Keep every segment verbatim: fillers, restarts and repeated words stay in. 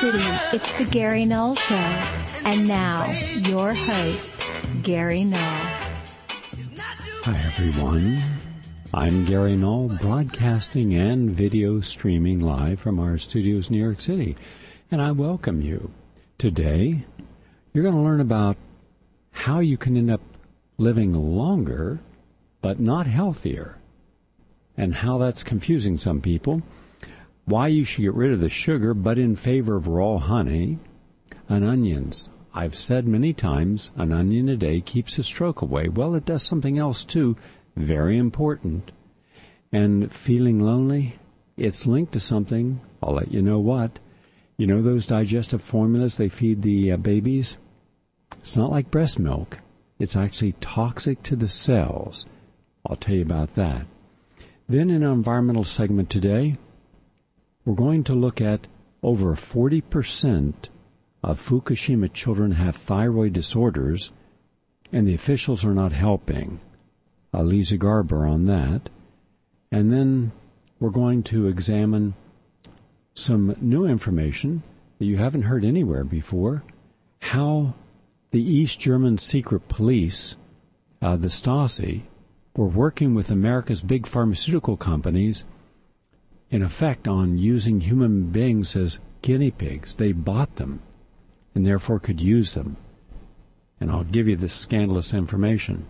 City, it's the Gary Null Show. And now, your host, Gary Null. Hi, everyone. I'm Gary Null, broadcasting and video streaming live from our studios in New York City. And I welcome you. Today, you're going to learn about how you can end up living longer, but not healthier, and how that's confusing some people. Why you should get rid of the sugar, but in favor of raw honey and onions. I've said many times, an onion a day keeps a stroke away. Well, it does something else too, very important. And feeling lonely, it's linked to something. I'll let you know what. You know those digestive formulas they feed the uh, babies? It's not like breast milk. It's actually toxic to the cells. I'll tell you about that. Then in our environmental segment today, we're going to look at over forty percent of Fukushima children have thyroid disorders, and the officials are not helping. Uh, Lisa Garber on that. And then we're going to examine some new information that you haven't heard anywhere before, how the East German secret police, uh, the Stasi, were working with America's big pharmaceutical companies in effect on using human beings as guinea pigs. They bought them and therefore could use them. And I'll give you this scandalous information.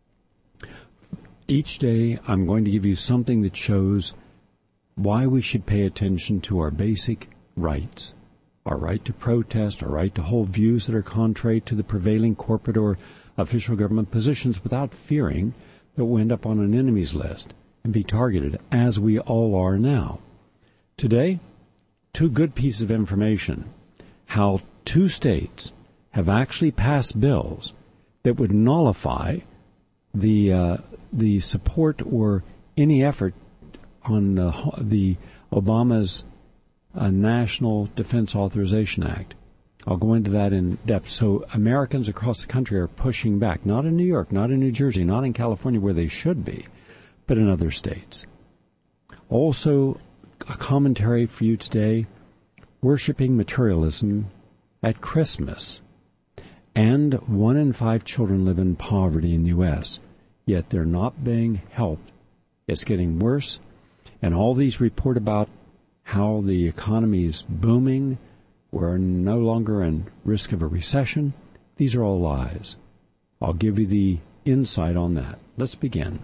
Each day I'm going to give you something that shows why we should pay attention to our basic rights. Our right to protest, our right to hold views that are contrary to the prevailing corporate or official government positions without fearing that we'll end up on an enemies list and be targeted, as we all are now. Today, two good pieces of information. How two states have actually passed bills that would nullify the uh, the support or any effort on the, the Obama's uh, National Defense Authorization Act. I'll go into that in depth. So Americans across the country are pushing back, not in New York, not in New Jersey, not in California where they should be, but in other states. Also, a commentary for you today, worshiping materialism at Christmas. And one in five children live in poverty in the U S, yet they're not being helped. It's getting worse. And all these report about how the economy is booming, we're no longer in risk of a recession. These are all lies. I'll give you the insight on that. Let's begin.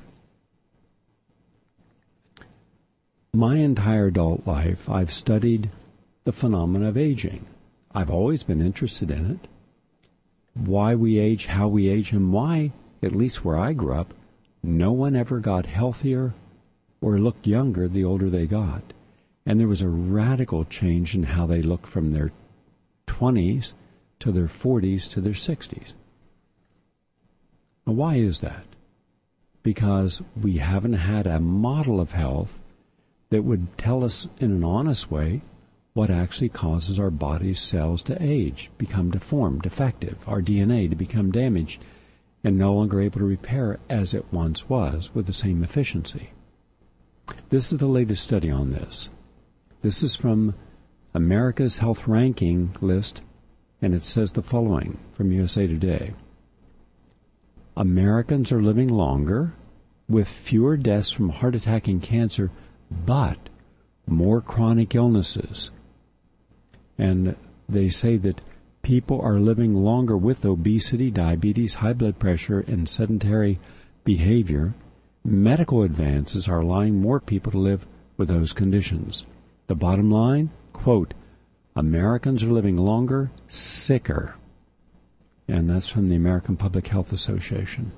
My entire adult life, I've studied the phenomena of aging. I've always been interested in it. Why we age, how we age, and why, at least where I grew up, no one ever got healthier or looked younger the older they got. And there was a radical change in how they looked from their twenties to their forties to their sixties. Now, why is that? Because we haven't had a model of health that would tell us in an honest way what actually causes our body's cells to age, become deformed, defective, our D N A to become damaged, and no longer able to repair as it once was with the same efficiency. This is the latest study on this. This is from America's Health Ranking list, and it says the following from U S A Today. Americans are living longer with fewer deaths from heart attack and cancer, but more chronic illnesses. And they say that people are living longer with obesity, diabetes, high blood pressure, and sedentary behavior. Medical advances are allowing more people to live with those conditions. The bottom line, quote, Americans are living longer, sicker. And that's from the American Public Health Association.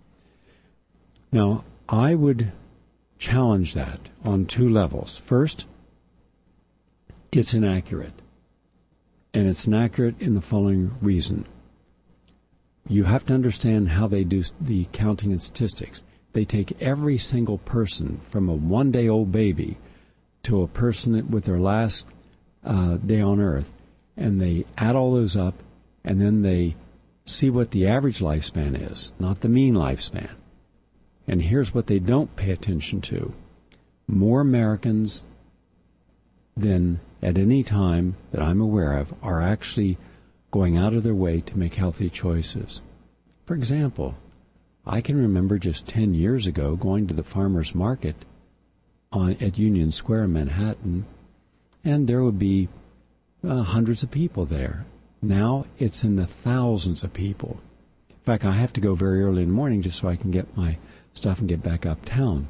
Now, I would challenge that on two levels. First, it's inaccurate. And it's inaccurate in the following reason. You have to understand how they do the counting and statistics. They take every single person from a one-day-old baby to a person with their last uh, day on Earth, and they add all those up, and then they see what the average lifespan is, not the mean lifespan. And here's what they don't pay attention to. More Americans than at any time that I'm aware of are actually going out of their way to make healthy choices. For example, I can remember just ten years ago going to the farmer's market on, at Union Square in Manhattan, and there would be uh, hundreds of people there. Now it's in the thousands of people. In fact, I have to go very early in the morning just so I can get my stuff and get back uptown.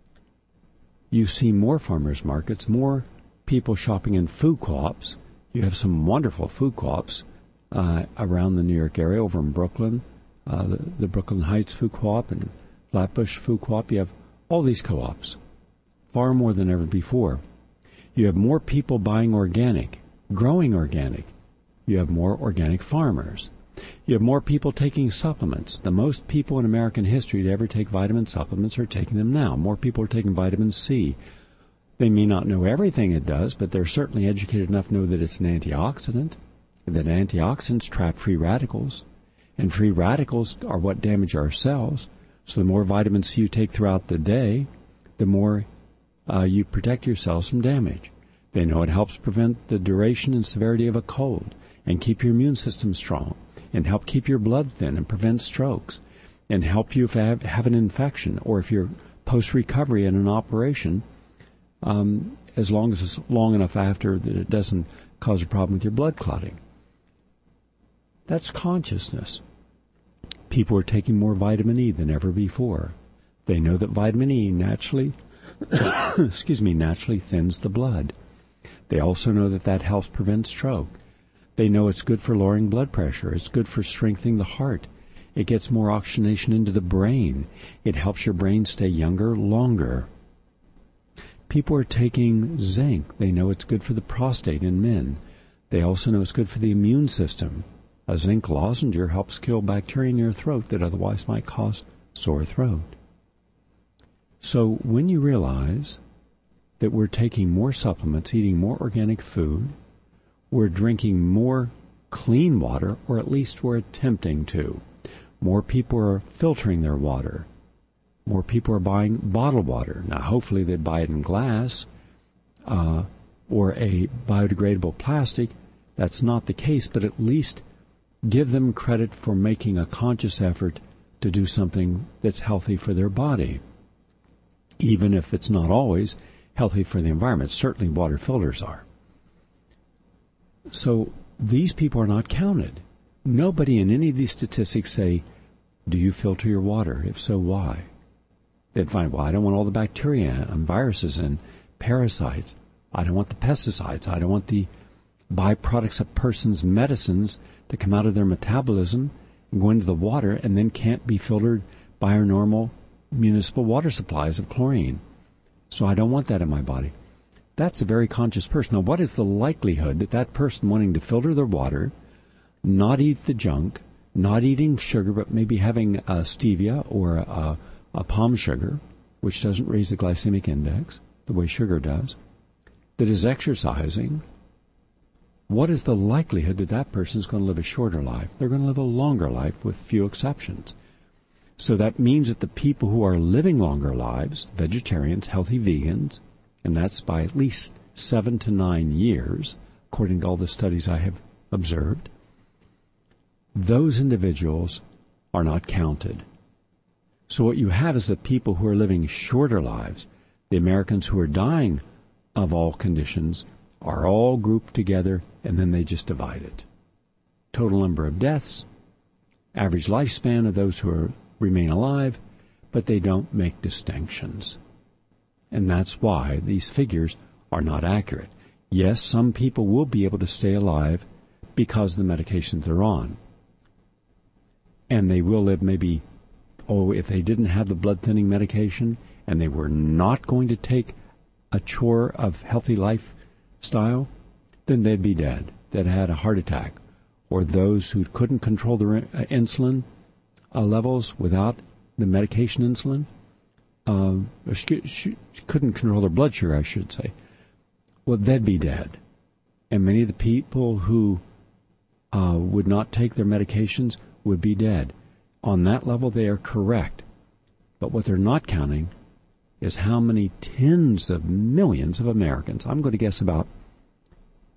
You see more farmers markets, more people shopping in food co-ops. You have some wonderful food co-ops uh, around the New York area, over in Brooklyn, uh, the, the Brooklyn Heights Food Co-op and Flatbush Food Co-op. You have all these co-ops, far more than ever before. You have more people buying organic, growing organic. You have more organic farmers. You have more people taking supplements. The most people in American history to ever take vitamin supplements are taking them now. More people are taking vitamin C. They may not know everything it does, but they're certainly educated enough to know that it's an antioxidant, and that antioxidants trap free radicals, and free radicals are what damage our cells. So the more vitamin C you take throughout the day, the more uh, you protect your cells from damage. They know it helps prevent the duration and severity of a cold, and keep your immune system strong, and help keep your blood thin and prevent strokes, and help you if you have, have an infection, or if you're post-recovery in an operation, um, as long as it's long enough after that it doesn't cause a problem with your blood clotting. That's consciousness. People are taking more vitamin E than ever before. They know that vitamin E naturally, excuse me, naturally thins the blood. They also know that that helps prevent stroke. They know it's good for lowering blood pressure. It's good for strengthening the heart. It gets more oxygenation into the brain. It helps your brain stay younger longer. People are taking zinc. They know it's good for the prostate in men. They also know it's good for the immune system. A zinc lozenge helps kill bacteria in your throat that otherwise might cause sore throat. So when you realize that we're taking more supplements, eating more organic food, we're drinking more clean water, or at least we're attempting to. More people are filtering their water. More people are buying bottled water. Now, hopefully they buy it in glass uh, or a biodegradable plastic. That's not the case, but at least give them credit for making a conscious effort to do something that's healthy for their body, even if it's not always healthy for the environment. Certainly water filters are. So these people are not counted. Nobody in any of these statistics say, do you filter your water? If so, why? They'd find, well, I don't want all the bacteria and viruses and parasites. I don't want the pesticides. I don't want the byproducts of persons' medicines that come out of their metabolism and go into the water and then can't be filtered by our normal municipal water supplies of chlorine. So I don't want that in my body. That's a very conscious person. Now, what is the likelihood that that person wanting to filter their water, not eat the junk, not eating sugar, but maybe having a stevia or a, a palm sugar, which doesn't raise the glycemic index the way sugar does, that is exercising, what is the likelihood that that person is going to live a shorter life? They're going to live a longer life with few exceptions. So that means that the people who are living longer lives, vegetarians, healthy vegans, and that's by at least seven to nine years, according to all the studies I have observed, those individuals are not counted. So what you have is the people who are living shorter lives, the Americans who are dying of all conditions, are all grouped together, and then they just divide it. Total number of deaths, average lifespan of those who are, remain alive, but they don't make distinctions. And that's why these figures are not accurate. Yes, some people will be able to stay alive because of the medications they're on. And they will live maybe, oh, if they didn't have the blood-thinning medication and they were not going to take a chore of healthy lifestyle, then they'd be dead. They'd had a heart attack. Or those who couldn't control their uh, insulin uh, levels without the medication insulin, uh, sh- sh- couldn't control their blood sugar, I should say. Well, they'd be dead. And many of the people who uh, would not take their medications would be dead. On that level, they are correct. But what they're not counting is how many tens of millions of Americans, I'm going to guess about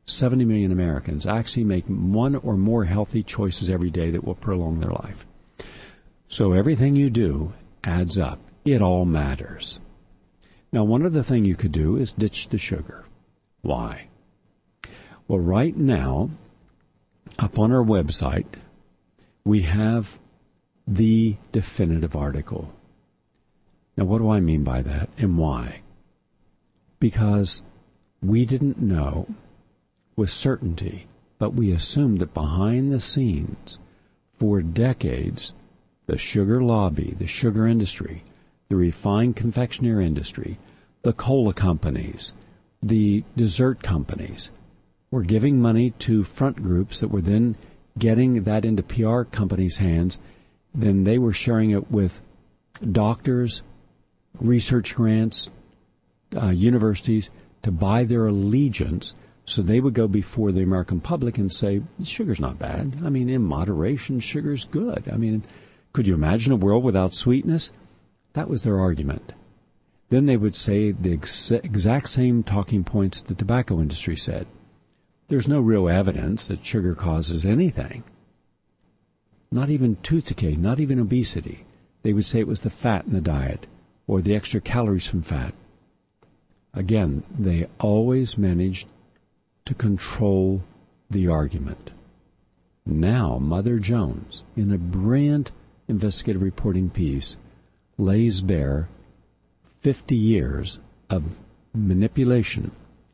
seventy million Americans actually make one or more healthy choices every day that will prolong their life. So everything you do adds up. It all matters. Now, one other thing you could do is ditch the sugar. Why? Well, right now, up on our website, we have the definitive article. Now, what do I mean by that and why? Because we didn't know with certainty, but we assumed that behind the scenes, for decades, the sugar lobby, the sugar industry, the refined confectionery industry, the cola companies, the dessert companies were giving money to front groups that were then getting that into P R companies' hands. Then they were sharing it with doctors, research grants, uh, universities to buy their allegiance. So they would go before the American public and say, sugar's not bad. I mean, in moderation, sugar's good. I mean, could you imagine a world without sweetness? That was their argument. Then they would say the ex- exact same talking points the tobacco industry said. There's no real evidence that sugar causes anything. Not even tooth decay, not even obesity. They would say it was the fat in the diet or the extra calories from fat. Again, they always managed to control the argument. Now, Mother Jones, in a brilliant investigative reporting piece, lays bare fifty years of manipulation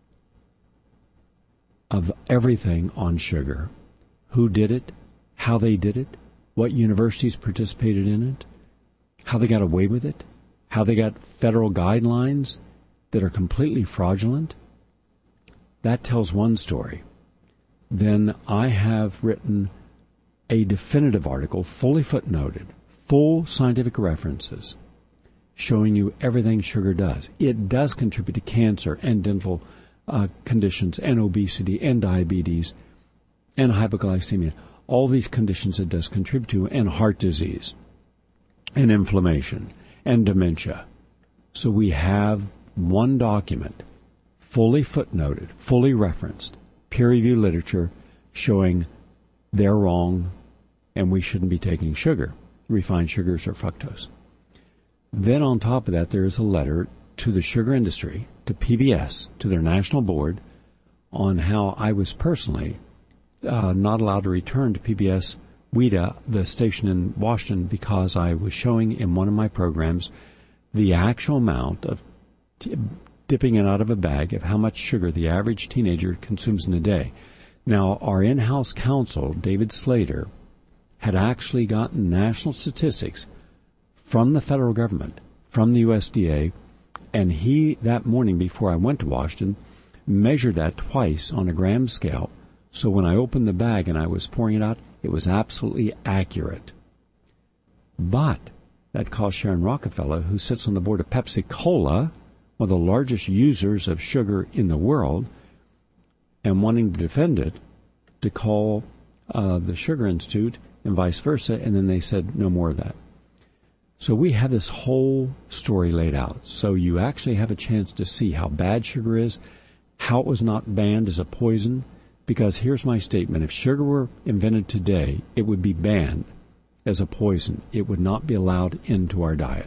of everything on sugar. Who did it, how they did it, what universities participated in it, how they got away with it, how they got federal guidelines that are completely fraudulent. That tells one story. Then I have written a definitive article, fully footnoted, full scientific references, showing you everything sugar does. It does contribute to cancer and dental uh, conditions and obesity and diabetes and hypoglycemia. All these conditions it does contribute to, and heart disease and inflammation and dementia. So we have one document, fully footnoted, fully referenced, peer-reviewed literature showing they're wrong and we shouldn't be taking sugar, refined sugars or fructose. Then on top of that, there is a letter to the sugar industry, to P B S, to their national board, on how I was personally uh, not allowed to return to P B S W E D A, the station in Washington, because I was showing in one of my programs the actual amount of t- dipping it out of a bag of how much sugar the average teenager consumes in a day. Now, our in-house counsel, David Slater, had actually gotten national statistics from the federal government, from the U S D A, and he, that morning before I went to Washington, measured that twice on a gram scale. So when I opened the bag and I was pouring it out, it was absolutely accurate. But that caused Sharon Rockefeller, who sits on the board of Pepsi Cola, one of the largest users of sugar in the world, and wanting to defend it, to call uh, the Sugar Institute and vice versa, and then they said no more of that. So we have this whole story laid out. So you actually have a chance to see how bad sugar is, how it was not banned as a poison, because here's my statement. If sugar were invented today, it would be banned as a poison. It would not be allowed into our diet.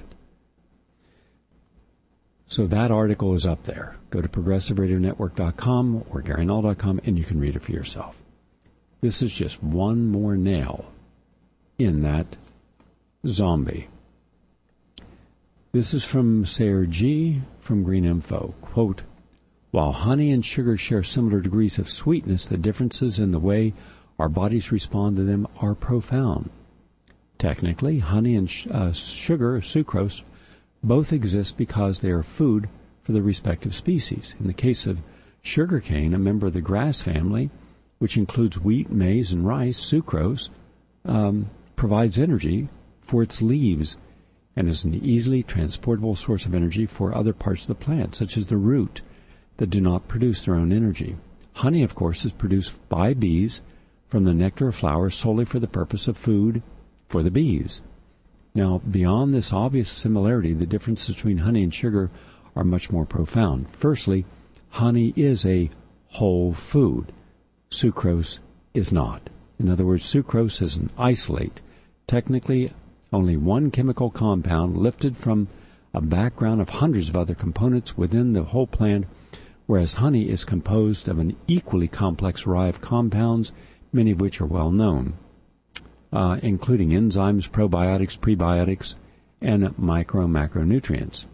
So that article is up there. Go to progressive radio network dot com or gary null dot com and you can read it for yourself. This is just one more nail in that zombie. This is from Sayer G. from Green Info. Quote, while honey and sugar share similar degrees of sweetness, the differences in the way our bodies respond to them are profound. Technically, honey and sh- uh, sugar, sucrose, both exist because they are food for the respective species. In the case of sugarcane, a member of the grass family, which includes wheat, maize, and rice, sucrose um, provides energy for its leaves and is an easily transportable source of energy for other parts of the plant, such as the root, that do not produce their own energy. Honey, of course, is produced by bees from the nectar of flowers solely for the purpose of food for the bees. Now, beyond this obvious similarity, the differences between honey and sugar are much more profound. Firstly, honey is a whole food. Sucrose is not. In other words, sucrose is an isolate, technically only one chemical compound lifted from a background of hundreds of other components within the whole plant, whereas honey is composed of an equally complex array of compounds, many of which are well known, uh, including enzymes, probiotics, prebiotics, and micro and macronutrients.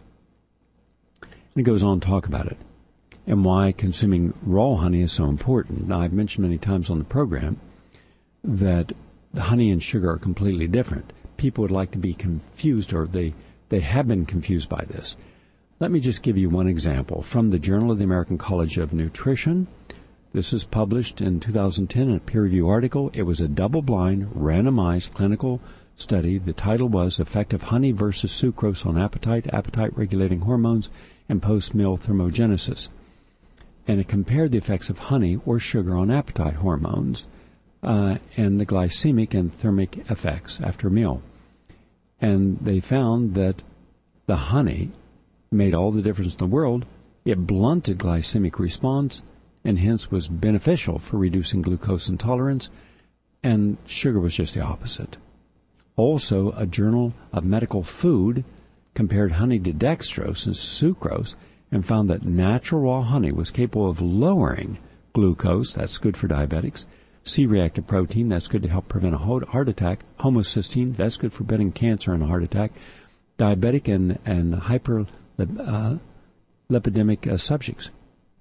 And it goes on to talk about it and why consuming raw honey is so important. Now, I've mentioned many times on the program that the honey and sugar are completely different. People would like to be confused, or they, they have been confused by this. Let me just give you one example from the Journal of the American College of Nutrition. This is published in two thousand ten in a peer-reviewed article. It was a double-blind, randomized clinical study. The title was Effect of Honey versus Sucrose on Appetite, Appetite-Regulating Hormones, and Post-Meal Thermogenesis. And it compared the effects of honey or sugar on appetite hormones uh, and the glycemic and thermic effects after a meal. And they found that the honey made all the difference in the world. It blunted glycemic response and hence was beneficial for reducing glucose intolerance, and sugar was just the opposite. Also, a Journal of Medical Food compared honey to dextrose and sucrose and found that natural raw honey was capable of lowering glucose, that's good for diabetics, C-reactive protein, that's good to help prevent a heart attack, homocysteine, that's good for preventing cancer and a heart attack, diabetic and, and hyperlipidemic uh, uh, subjects.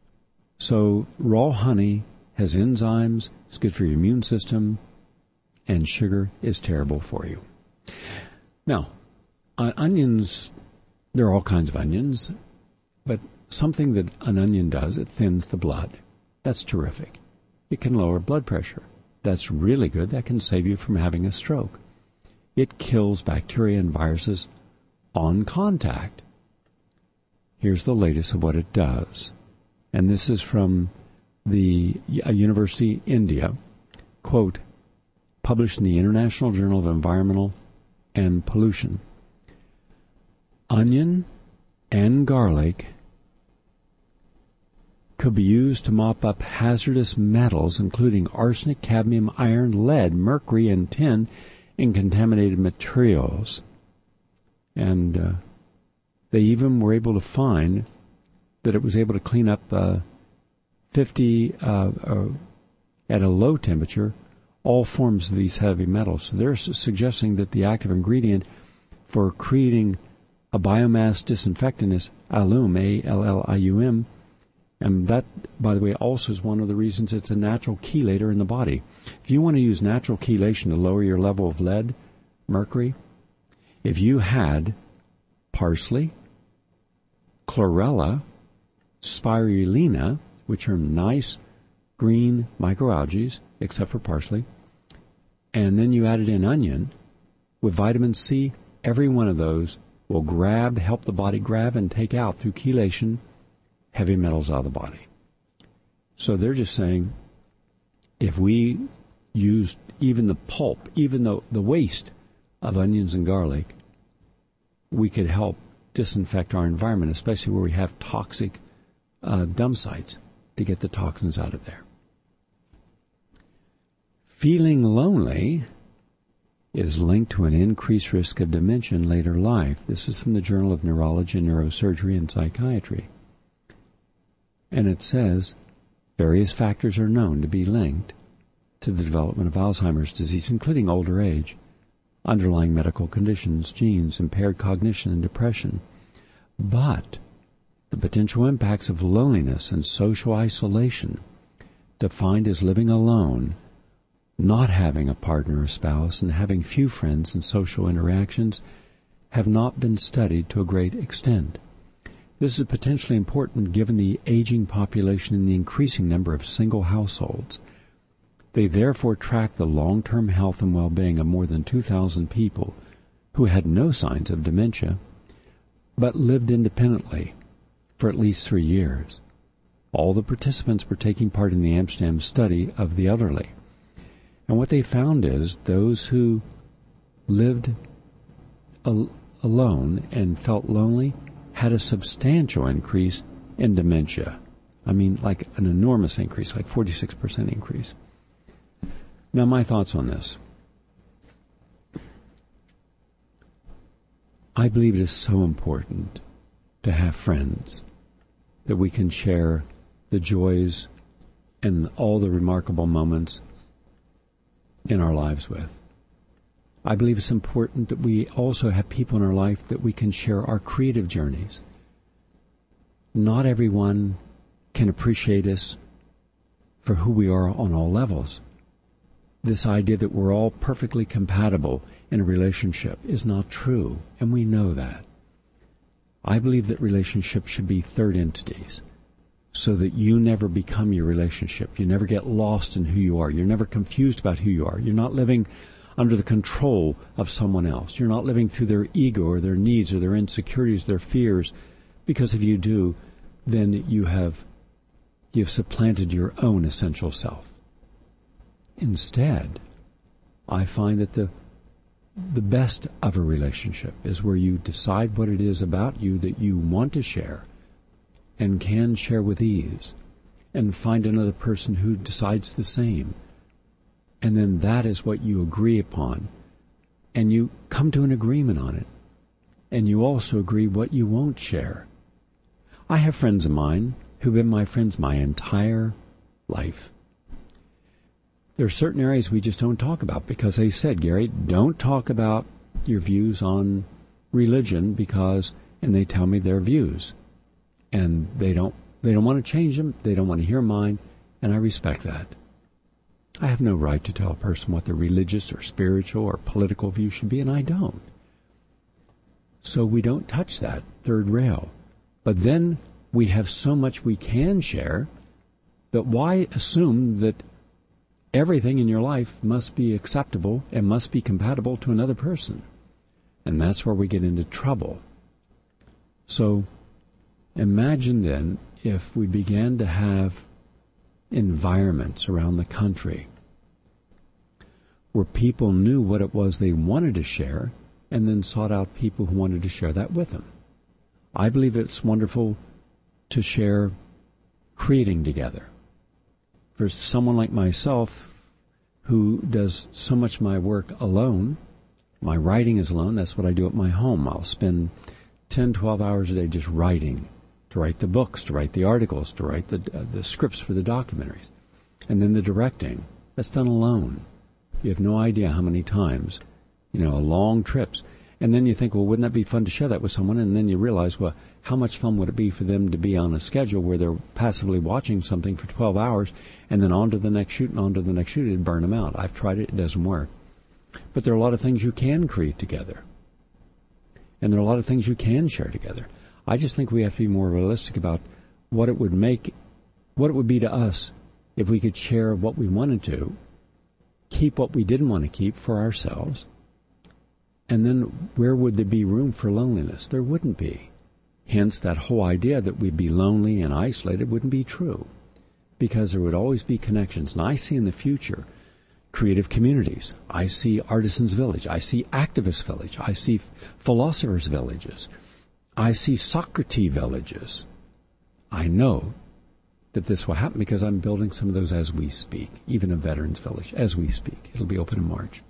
So raw honey has enzymes, it's good for your immune system, and sugar is terrible for you. Now, uh, onions, there are all kinds of onions, but something that an onion does, it thins the blood. That's terrific. It can lower blood pressure. That's really good. That can save you from having a stroke. It kills bacteria and viruses on contact. Here's the latest of what it does. And this is from the uh, University India, quote, published in the International Journal of Environmental and Pollution. Onion and garlic could be used to mop up hazardous metals, including arsenic, cadmium, iron, lead, mercury, and tin in contaminated materials. And uh, they even were able to find that it was able to clean up uh, fifty, uh, uh, at a low temperature, all forms of these heavy metals. So they're su- suggesting that the active ingredient for creating a biomass disinfectant is allium, A L L I U M, and that, by the way, also is one of the reasons it's a natural chelator in the body. If you want to use natural chelation to lower your level of lead, mercury, if you had parsley, chlorella, spirulina, which are nice green microalgae, except for parsley, and then you added in onion with vitamin C, every one of those will grab, help the body grab and take out through chelation heavy metals out of the body. So they're just saying if we used even the pulp, even the, the waste of onions and garlic, we could help disinfect our environment, especially where we have toxic uh, dump sites, to get the toxins out of there. Feeling lonely is linked to an increased risk of dementia in later life. This is from the Journal of Neurology, Neurosurgery, and Psychiatry. And it says various factors are known to be linked to the development of Alzheimer's disease, including older age, underlying medical conditions, genes, impaired cognition, and depression. But the potential impacts of loneliness and social isolation, defined as living alone, not having a partner or spouse, and having few friends and social interactions, have not been studied to a great extent. This is potentially important given the aging population and the increasing number of single households. They therefore track the long-term health and well-being of more than two thousand people who had no signs of dementia, but lived independently for at least three years. All the participants were taking part in the Amsterdam study of the elderly. And what they found is those who lived al- alone and felt lonely had a substantial increase in dementia. I mean, like an enormous increase, like forty-six percent increase. Now, my thoughts on this. I believe it is so important to have friends that we can share the joys and all the remarkable moments in our lives with. I believe it's important that we also have people in our life that we can share our creative journeys. Not everyone can appreciate us for who we are on all levels. This idea that we're all perfectly compatible in a relationship is not true, and we know that. I believe that relationships should be third entities, so that you never become your relationship. You never get lost in who you are. You're never confused about who you are. You're not living under the control of someone else. You're not living through their ego or their needs or their insecurities, their fears, because if you do, then you have you've supplanted your own essential self. Instead, I find that the the best of a relationship is where you decide what it is about you that you want to share and can share with ease, and find another person who decides the same. And then that is what you agree upon, and you come to an agreement on it, and you also agree what you won't share. I have friends of mine who've been my friends my entire life. There are certain areas we just don't talk about because they said, Gary, don't talk about your views on religion because, and they tell me their views. And they don't, they don't want to change them. They don't want to hear mine. And I respect that. I have no right to tell a person what their religious or spiritual or political view should be, and I don't. So we don't touch that third rail. But then we have so much we can share that why assume that everything in your life must be acceptable and must be compatible to another person? And that's where we get into trouble. So imagine then if we began to have environments around the country where people knew what it was they wanted to share and then sought out people who wanted to share that with them. I believe it's wonderful to share creating together. For someone like myself who does so much of my work alone, my writing is alone, that's what I do at my home. I'll spend ten, twelve hours a day just writing, to write the books, to write the articles, to write the uh, the scripts for the documentaries. And then the directing, that's done alone. You have no idea how many times, you know, long trips. And then you think, well, wouldn't that be fun to share that with someone? And then you realize, well, how much fun would it be for them to be on a schedule where they're passively watching something for twelve hours and then on to the next shoot and on to the next shoot? It'd burn them out. I've tried it. It doesn't work. But there are a lot of things you can create together. And there are a lot of things you can share together. I just think we have to be more realistic about what it would make, what it would be to us if we could share what we wanted to, keep what we didn't want to keep for ourselves, and then where would there be room for loneliness? There wouldn't be. Hence, that whole idea that we'd be lonely and isolated wouldn't be true, because there would always be connections. And I see in the future creative communities. I see artisans' village. I see activist village. I see philosophers' villages. I see Socrates villages. I know that this will happen because I'm building some of those as we speak, even a veterans village as we speak. It'll be open in March.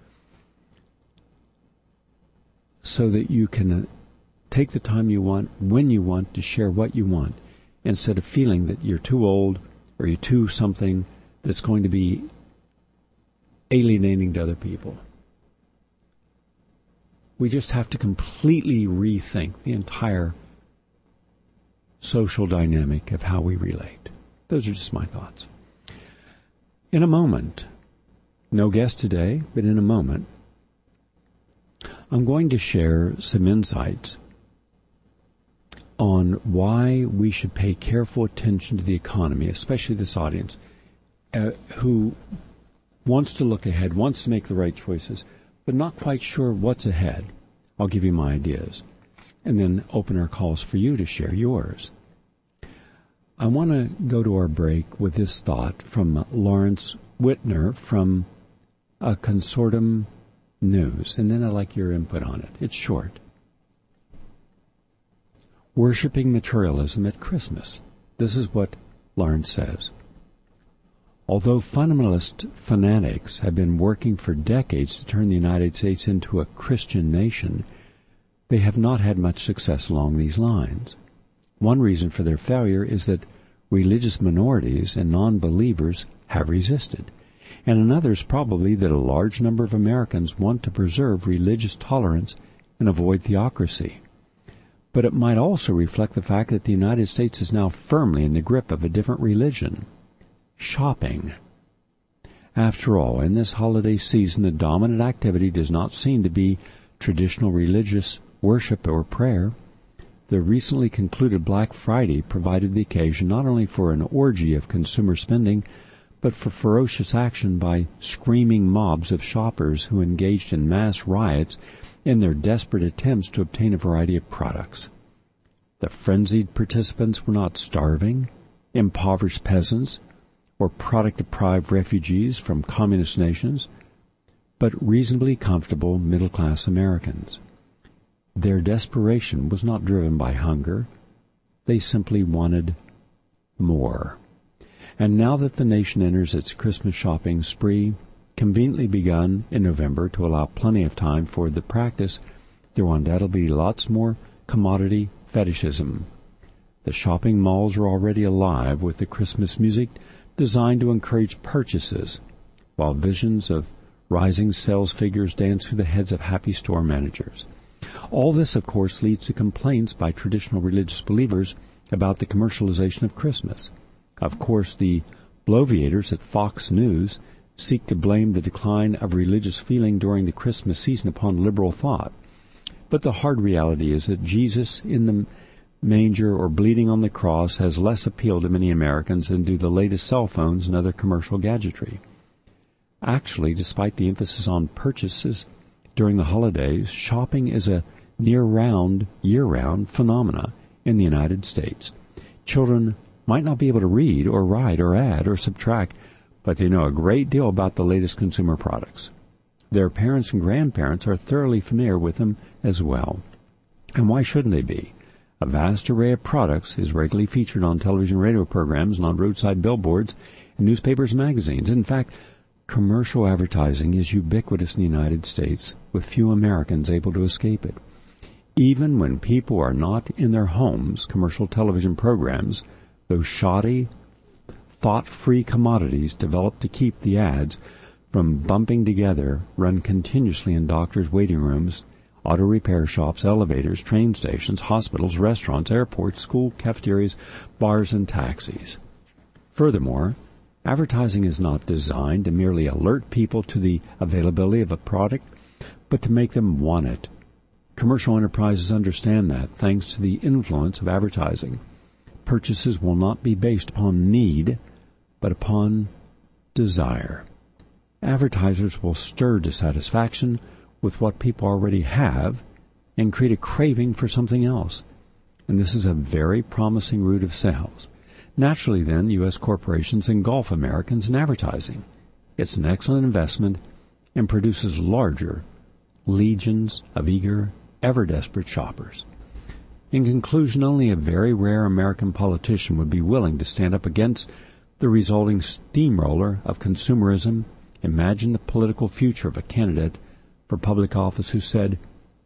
So that you can take the time you want, when you want, to share what you want, instead of feeling that you're too old or you're too something that's going to be alienating to other people. We just have to completely rethink the entire social dynamic of how we relate. Those are just my thoughts. In a moment, no guest today, but in a moment, I'm going to share some insights on why we should pay careful attention to the economy, especially this audience, uh, who wants to look ahead, wants to make the right choices, but not quite sure what's ahead. I'll give you my ideas, and then open our calls for you to share yours. I want to go to our break with this thought from Lawrence Whitner from a Consortium News, and then I'd like your input on it. It's short. Worshipping materialism at Christmas. This is what Lawrence says, although fundamentalist fanatics have been working for decades to turn the United States into a Christian nation, they have not had much success along these lines. One reason for their failure is that religious minorities and non-believers have resisted, and another is probably that a large number of Americans want to preserve religious tolerance and avoid theocracy. But it might also reflect the fact that the United States is now firmly in the grip of a different religion: shopping. After all, in this holiday season, the dominant activity does not seem to be traditional religious worship or prayer. The recently concluded Black Friday provided the occasion not only for an orgy of consumer spending, but for ferocious action by screaming mobs of shoppers who engaged in mass riots in their desperate attempts to obtain a variety of products. The frenzied participants were not starving, impoverished peasants, or product-deprived refugees from communist nations, but reasonably comfortable middle-class Americans. Their desperation was not driven by hunger. They simply wanted more. And now that the nation enters its Christmas shopping spree, conveniently begun in November to allow plenty of time for the practice, there will undoubtedly be lots more commodity fetishism. The shopping malls are already alive with the Christmas music designed to encourage purchases, while visions of rising sales figures dance through the heads of happy store managers. All this, of course, leads to complaints by traditional religious believers about the commercialization of Christmas. Of course, the bloviators at Fox News seek to blame the decline of religious feeling during the Christmas season upon liberal thought. But the hard reality is that Jesus in the manger or bleeding on the cross has less appeal to many Americans than do the latest cell phones and other commercial gadgetry. Actually, despite the emphasis on purchases during the holidays, shopping is a near-round, year-round phenomena in the United States. Children might not be able to read or write or add or subtract, but they know a great deal about the latest consumer products. Their parents and grandparents are thoroughly familiar with them as well. And why shouldn't they be? A vast array of products is regularly featured on television and radio programs and on roadside billboards in newspapers and magazines. In fact, commercial advertising is ubiquitous in the United States, with few Americans able to escape it. Even when people are not in their homes, commercial television programs, those shoddy, thought-free commodities developed to keep the ads from bumping together, run continuously in doctors' waiting rooms, auto repair shops, elevators, train stations, hospitals, restaurants, airports, school cafeterias, bars, and taxis. Furthermore, advertising is not designed to merely alert people to the availability of a product, but to make them want it. Commercial enterprises understand that, thanks to the influence of advertising. Purchases will not be based upon need, but upon desire. Advertisers will stir dissatisfaction with what people already have and create a craving for something else. And this is a very promising route of sales. Naturally, then, U S corporations engulf Americans in advertising. It's an excellent investment and produces larger legions of eager, ever-desperate shoppers. In conclusion, only a very rare American politician would be willing to stand up against the resulting steamroller of consumerism. Imagine the political future of a candidate for public office who said,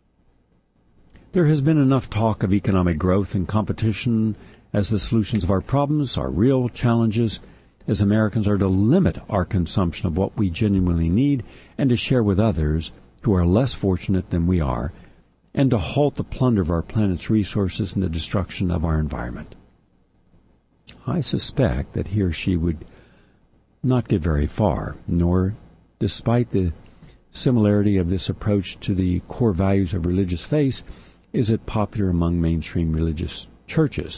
"There has been enough talk of economic growth and competition as the solutions of our problems. Our real challenges as Americans are to limit our consumption of what we genuinely need and to share with others who are less fortunate than we are, and to halt the plunder of our planet's resources and the destruction of our environment." I suspect that he or she would not get very far, nor, despite the similarity of this approach to the core values of religious faith, is it popular among mainstream religious churches.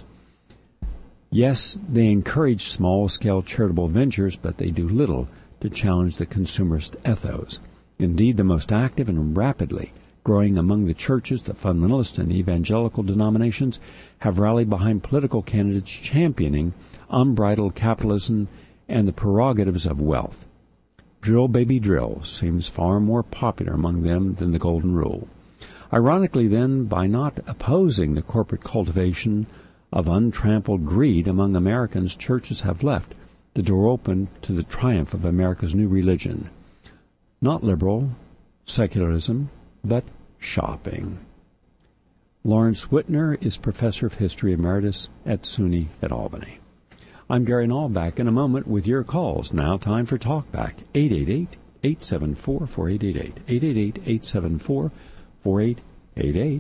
Yes, they encourage small-scale charitable ventures, but they do little to challenge the consumerist ethos. Indeed, the most active and rapidly growing among the churches, the fundamentalist and evangelical denominations, have rallied behind political candidates championing unbridled capitalism and the prerogatives of wealth. Drill, baby, drill seems far more popular among them than the golden rule. Ironically, then, by not opposing the corporate cultivation of untrampled greed among Americans, churches have left the door open to the triumph of America's new religion. Not liberal secularism, but shopping. Lawrence Whitner is Professor of History Emeritus at SUNY at Albany. I'm Gary Null, back in a moment with your calls. Now time for Talkback. eight eight eight, eight seven four, four eight eight eight. eight eight eight, eight seven four, four eight eight eight.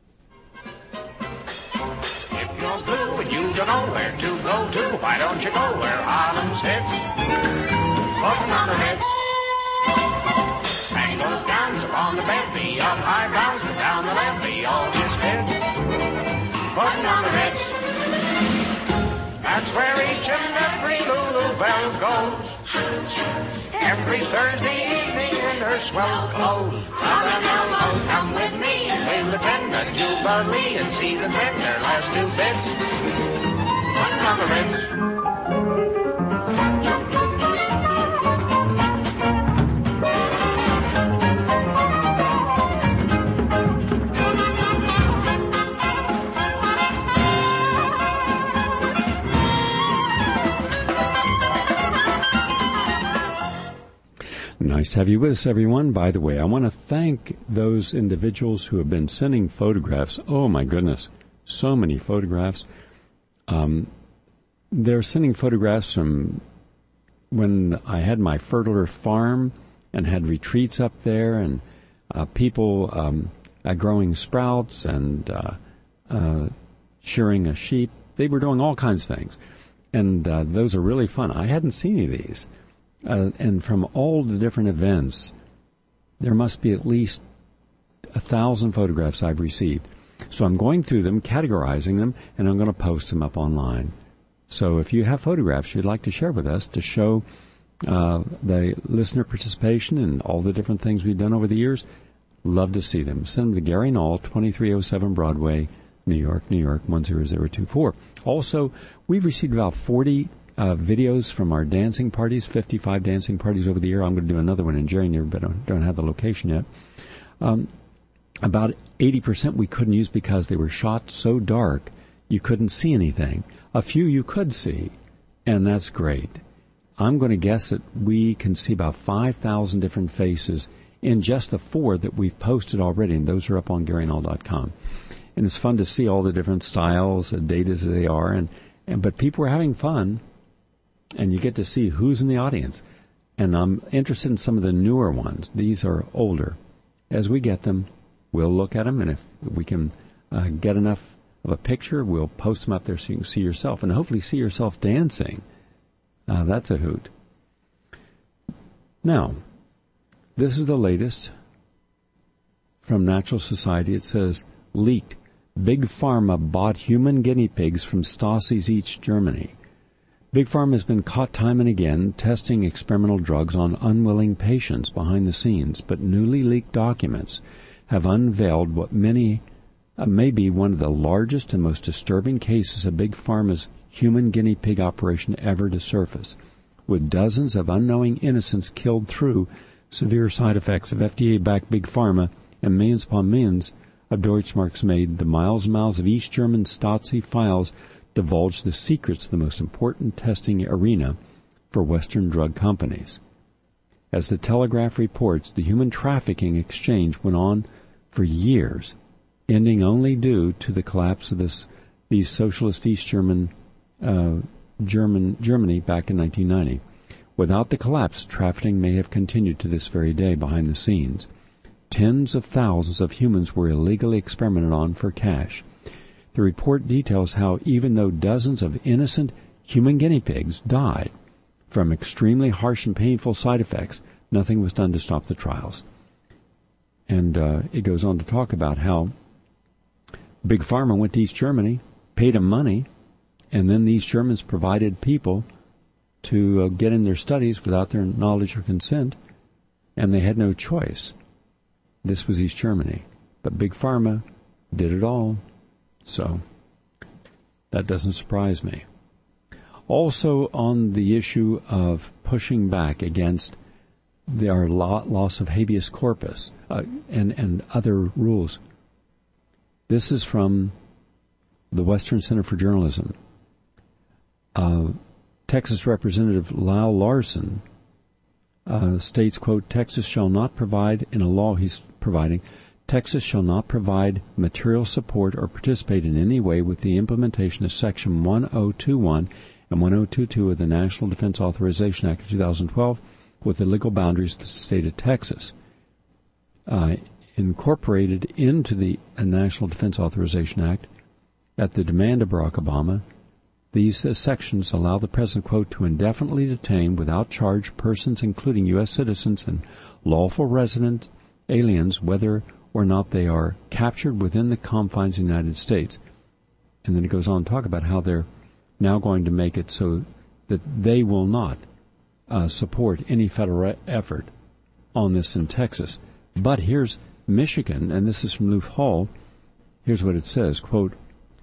If you're blue and you don't know where to go to, why don't you go where Harlem's hits? Putting on the Ritz. Spangled gowns upon the bevy of high brows and down the levee, all misfits. Putting on the Ritz. That's where each and every Lulu Belle goes. Every Thursday evening in her swell clothes. Round them elbows, come with me, we'll attend a jubilee and see them in their last two bits. Putting on the Ritz. Nice to have you with us, everyone. By the way, I want to thank those individuals who have been sending photographs. Oh, my goodness, so many photographs. Um, they're sending photographs from when I had my Fertile Earth farm and had retreats up there, and uh, people um, uh, growing sprouts and uh, uh, shearing a sheep. They were doing all kinds of things, and uh, those are really fun. I hadn't seen any of these. Uh, and from all the different events, there must be at least a thousand photographs I've received. So I'm going through them, categorizing them, and I'm going to post them up online. So if you have photographs you'd like to share with us to show uh, the listener participation and all the different things we've done over the years, love to see them. Send them to Gary Null, twenty-three oh seven Broadway, New York, New York, one zero zero two four. Also, we've received about forty Uh, videos from our dancing parties, fifty-five dancing parties over the year. I'm going to do another one in January, but I don't, don't have the location yet. Um, about eighty percent we couldn't use because they were shot so dark you couldn't see anything. A few you could see, and that's great. I'm going to guess that we can see about five thousand different faces in just the four that we've posted already, and those are up on Gary Null dot com. And it's fun to see all the different styles, the data as they are, and, and but people are having fun. And you get to see who's in the audience. And I'm interested in some of the newer ones. These are older. As we get them, we'll look at them, and if we can uh, get enough of a picture, we'll post them up there so you can see yourself, and hopefully see yourself dancing. Uh, that's a hoot. Now, this is the latest from Natural Society. It says, leaked. Big Pharma bought human guinea pigs from Stasi's East Germany. Big Pharma has been caught time and again testing experimental drugs on unwilling patients behind the scenes, but newly leaked documents have unveiled what many uh, may be one of the largest and most disturbing cases of Big Pharma's human guinea pig operation ever to surface, with dozens of unknowing innocents killed through severe side effects of F D A-backed Big Pharma and millions upon millions of Deutschmarks made. The miles and miles of East German Stasi files divulge the secrets of the most important testing arena for Western drug companies. As the Telegraph reports, the human trafficking exchange went on for years, ending only due to the collapse of this, the socialist East German, uh, German Germany back in nineteen ninety. Without the collapse, trafficking may have continued to this very day behind the scenes. Tens of thousands of humans were illegally experimented on for cash. The report details how even though dozens of innocent human guinea pigs died from extremely harsh and painful side effects, nothing was done to stop the trials. And uh, it goes on to talk about how Big Pharma went to East Germany, paid them money, and then these Germans provided people to uh, get in their studies without their knowledge or consent, and they had no choice. This was East Germany. But Big Pharma did it all. So that doesn't surprise me. Also on the issue of pushing back against the, our loss of habeas corpus uh, and, and other rules. This is from the Western Center for Journalism. Uh, Texas Representative Lyle Larson uh, states, quote, Texas shall not provide, in a law he's providing, Texas shall not provide material support or participate in any way with the implementation of Section one oh two one and one oh two two of the National Defense Authorization Act of two thousand twelve with the legal boundaries of the state of Texas. Uh, incorporated into the uh, National Defense Authorization Act at the demand of Barack Obama, these uh, sections allow the President, quote, to indefinitely detain without charge persons including U S citizens and lawful resident aliens, whether or not they are captured within the confines of the United States. And then it goes on to talk about how they're now going to make it so that they will not uh, support any federal effort on this in Texas. But here's Michigan, and this is from Luth Hall. Here's what it says, quote,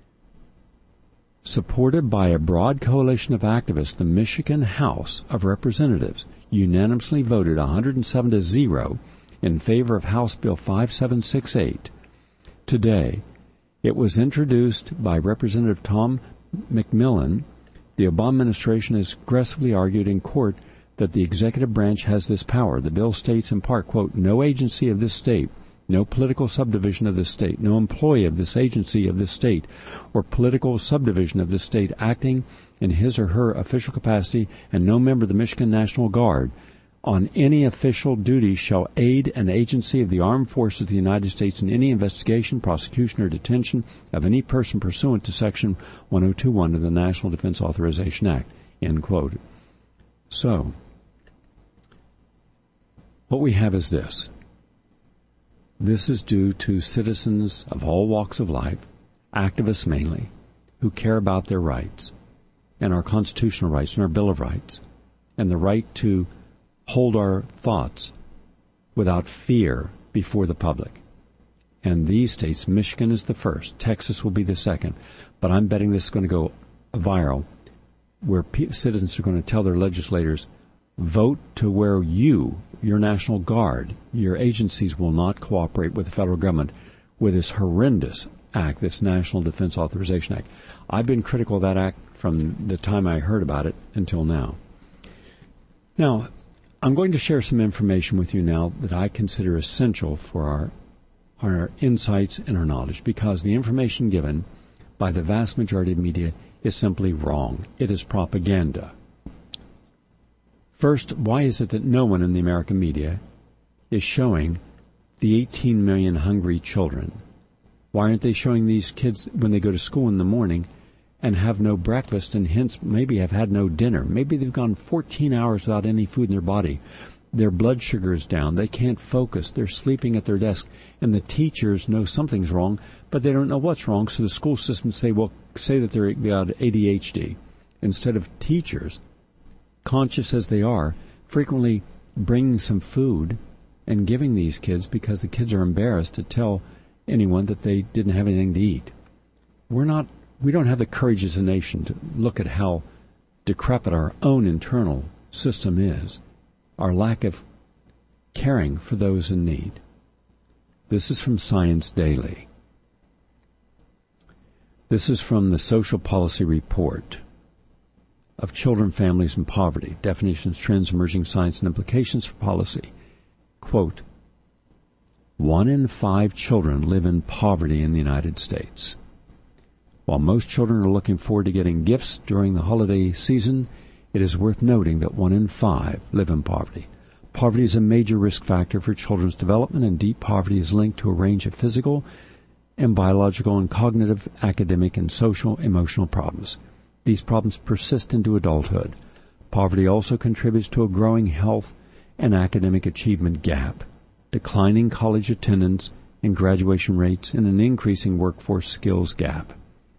supported by a broad coalition of activists, the Michigan House of Representatives unanimously voted one hundred seven to zero in favor of House Bill five seven six eight. Today, it was introduced by Representative Tom McMillan. The Obama administration has aggressively argued in court that the executive branch has this power. The bill states in part, quote, no agency of this state, no political subdivision of this state, no employee of this agency of this state, or political subdivision of this state acting in his or her official capacity, and no member of the Michigan National Guard on any official duty shall aid an agency of the armed forces of the United States in any investigation, prosecution, or detention of any person pursuant to Section one oh two one of the National Defense Authorization Act, end quote. So, what we have is this. This is due to citizens of all walks of life, activists mainly, who care about their rights and our constitutional rights and our Bill of Rights and the right to hold our thoughts without fear before the public. And these states, Michigan is the first, Texas will be the second, but I'm betting this is going to go viral, where p- citizens are going to tell their legislators, vote to where you, your National Guard, your agencies will not cooperate with the federal government with this horrendous act, this National Defense Authorization Act. I've been critical of that act from the time I heard about it until now. Now, I'm going to share some information with you now that I consider essential for our, our insights and our knowledge, because the information given by the vast majority of media is simply wrong. It is propaganda. First, why is it that no one in the American media is showing the eighteen million hungry children? Why aren't they showing these kids when they go to school in the morning and have no breakfast and hence maybe have had no dinner? Maybe they've gone fourteen hours without any food in their body. Their blood sugar is down. They can't focus. They're sleeping at their desk. And the teachers know something's wrong, but they don't know what's wrong. So the school system say, well, say that they're got A D H D. Instead of teachers, conscious as they are, frequently bringing some food and giving these kids because the kids are embarrassed to tell anyone that they didn't have anything to eat. We're not, we don't have the courage as a nation to look at how decrepit our own internal system is, our lack of caring for those in need. This is from Science Daily. This is from the Social Policy Report of Children, Families, and Poverty, Definitions, Trends, Emerging Science, and Implications for Policy. Quote, one in five children live in poverty in the United States. While most children are looking forward to getting gifts during the holiday season, it is worth noting that one in five live in poverty. Poverty is a major risk factor for children's development, and deep poverty is linked to a range of physical and biological and cognitive, academic, and social emotional problems. These problems persist into adulthood. Poverty also contributes to a growing health and academic achievement gap, declining college attendance and graduation rates, and an increasing workforce skills gap.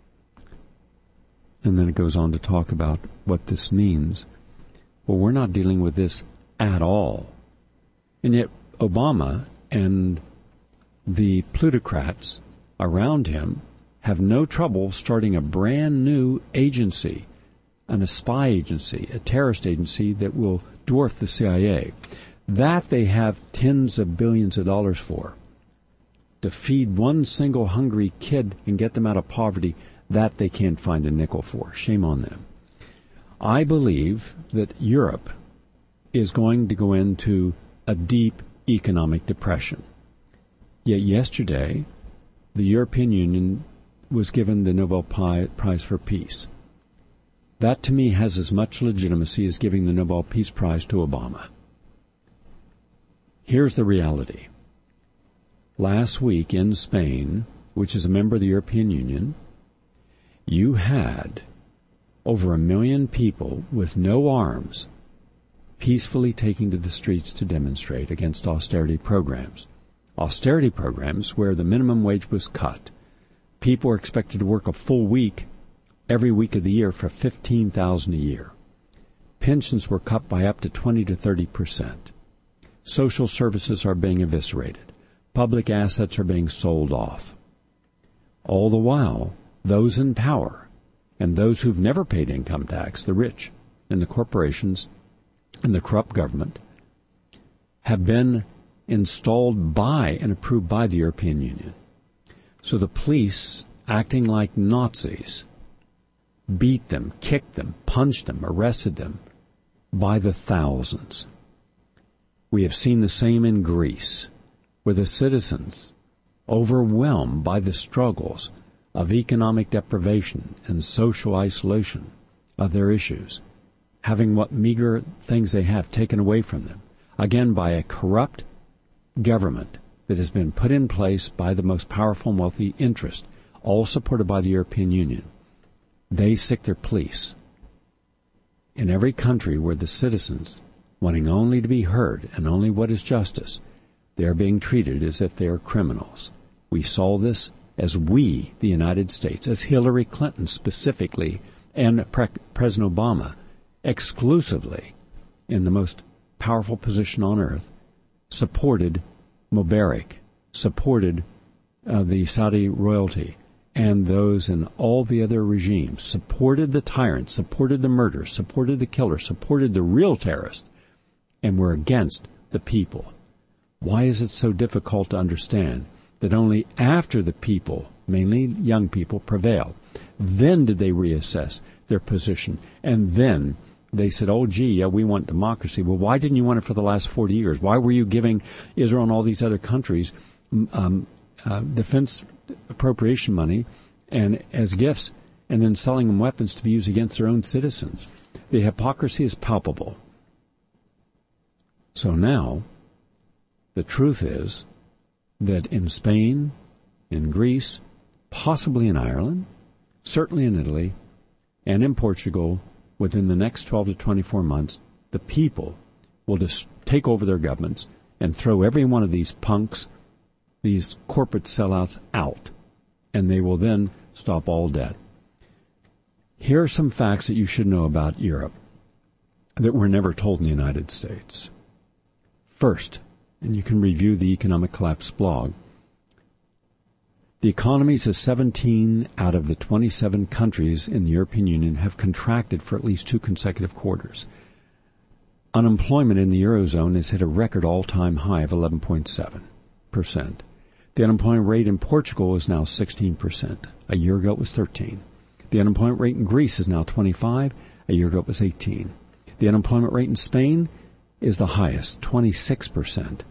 And then it goes on to talk about what this means. Well, we're not dealing with this at all. And yet Obama and the plutocrats around him have no trouble starting a brand new agency, and a spy agency, a terrorist agency that will dwarf the C I A. That they have tens of billions of dollars for. To feed one single hungry kid and get them out of poverty, That they can't find a nickel for. Shame on them. I believe that Europe is going to go into a deep economic depression. Yet yesterday, the European Union was given the Nobel Prize for Peace. That, to me, has as much legitimacy as giving the Nobel Peace Prize to Obama. Here's the reality. Last week in Spain, which is a member of the European Union, you had over a million people with no arms peacefully taking to the streets to demonstrate against austerity programs. Austerity programs where the minimum wage was cut. People were expected to work a full week every week of the year for fifteen thousand dollars a year. Pensions were cut by up to twenty to thirty percent. Social services are being eviscerated. Public assets are being sold off. All the while, those in power and those who've never paid income tax, the rich and the corporations and the corrupt government, have been installed by and approved by the European Union. So the police, acting like Nazis, beat them, kicked them, punched them, arrested them by the thousands. We have seen the same in Greece, where the citizens, overwhelmed by the struggles of economic deprivation and social isolation of their issues, having what meager things they have taken away from them, again by a corrupt government that has been put in place by the most powerful and wealthy interest, all supported by the European Union. They sick their police. In every country where the citizens, wanting only to be heard and only what is justice, they are being treated as if they are criminals. We saw this as we, the United States, as Hillary Clinton specifically, and Pre- President Obama exclusively, in the most powerful position on earth, supported Mubarak, supported uh, the Saudi royalty, and those in all the other regimes, supported the tyrants, supported the murderers, supported the killers, supported the real terrorists, and were against the people. Why is it so difficult to understand that only after the people, mainly young people, prevailed, then did they reassess their position, and then they said, oh, gee, yeah, we want democracy. Well, why didn't you want it for the last forty years? Why were you giving Israel and all these other countries um, uh, defense appropriation money and as gifts, and then selling them weapons to be used against their own citizens? The hypocrisy is palpable. So now, the truth is that in Spain, in Greece, possibly in Ireland, certainly in Italy, and in Portugal, within the next twelve to twenty-four months, the people will just take over their governments and throw every one of these punks, these corporate sellouts, out, and they will then stop all debt. Here are some facts that you should know about Europe that were never told in the United States. First, and you can review the Economic Collapse blog, the economies of seventeen out of the twenty-seven countries in the European Union have contracted for at least two consecutive quarters. Unemployment in the Eurozone has hit a record all-time high of eleven point seven percent. The unemployment rate in Portugal is now sixteen percent. A year ago it was thirteen. The unemployment rate in Greece is now twenty-five. A year ago it was eighteen. The unemployment rate in Spain is the highest, twenty-six percent.